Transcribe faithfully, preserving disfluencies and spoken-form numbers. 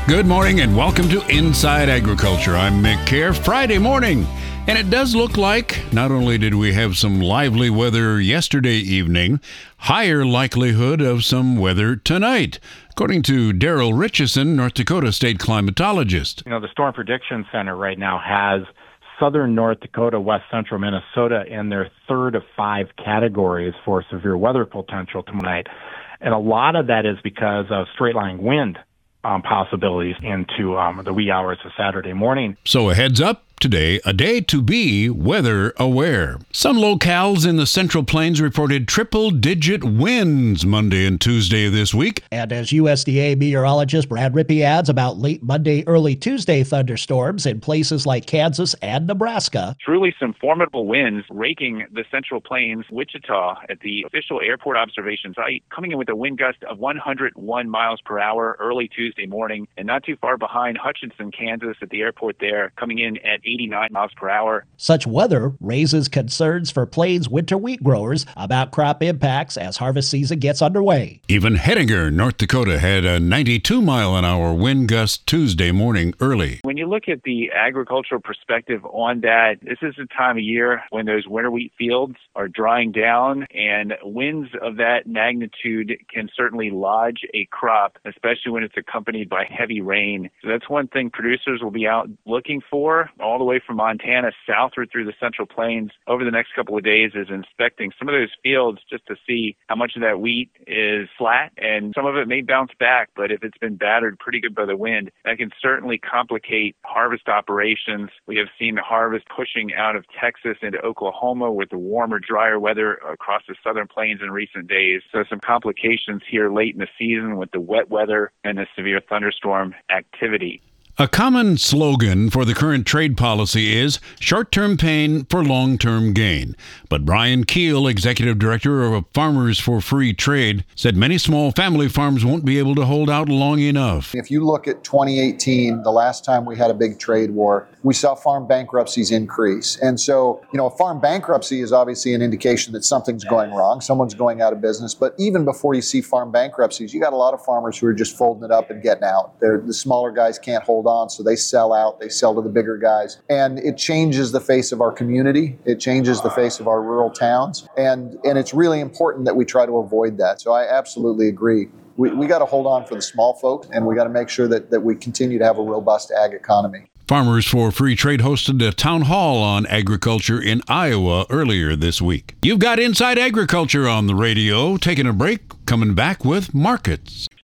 Good morning and welcome to Inside Agriculture. I'm Mick Kerr. Friday morning. And it does look like not only did we have some lively weather yesterday evening, higher likelihood of some weather tonight, according to Daryl Richardson, North Dakota state climatologist. You know, the Storm Prediction Center right now has southern North Dakota, west central Minnesota in their third of five categories for severe weather potential tonight. And a lot of that is because of straight-line wind um, possibilities into um, the wee hours of Saturday morning. So a heads up. Today, a day to be weather aware. Some locales in the Central Plains reported triple-digit winds Monday and Tuesday this week. And as U S D A meteorologist Brad Rippey adds about late Monday, early Tuesday thunderstorms in places like Kansas and Nebraska. Truly some formidable winds raking the Central Plains, Wichita at the official airport observation site, coming in with a wind gust of one hundred one miles per hour early Tuesday morning, and not too far behind Hutchinson, Kansas at the airport there, coming in at eighty-nine miles per hour. Such weather raises concerns for Plains winter wheat growers about crop impacts as harvest season gets underway. Even Hettinger, North Dakota, had a ninety-two mile an hour wind gust Tuesday morning early. When you look at the agricultural perspective on that, this is the time of year when those winter wheat fields are drying down, and winds of that magnitude can certainly lodge a crop, especially when it's accompanied by heavy rain. So that's one thing producers will be out looking for, all the way from Montana southward through the Central Plains over the next couple of days, is inspecting some of those fields just to see how much of that wheat is flat, and some of it may bounce back, but if it's been battered pretty good by the wind, that can certainly complicate harvest operations. We have seen the harvest pushing out of Texas into Oklahoma with the warmer, drier weather across the Southern Plains in recent days. So some complications here late in the season with the wet weather and the severe thunderstorm activity. A common slogan for the current trade policy is short-term pain for long-term gain. But Brian Keel, executive director of Farmers for Free Trade, said many small family farms won't be able to hold out long enough. If you look at twenty eighteen, the last time we had a big trade war, we saw farm bankruptcies increase. And so, you know, a farm bankruptcy is obviously an indication that something's going wrong, someone's going out of business. But even before you see farm bankruptcies, you got a lot of farmers who are just folding it up and getting out. They're, the smaller guys can't hold on, so they sell out, they sell to the bigger guys. And it changes the face of our community. It changes the face of our rural towns. And, and it's really important that we try to avoid that. So I absolutely agree. We, we got to hold on for the small folk, and we got to make sure that, that we continue to have a robust ag economy. Farmers for Free Trade hosted a town hall on agriculture in Iowa earlier this week. You've got Inside Agriculture on the radio. Taking a break, coming back with markets.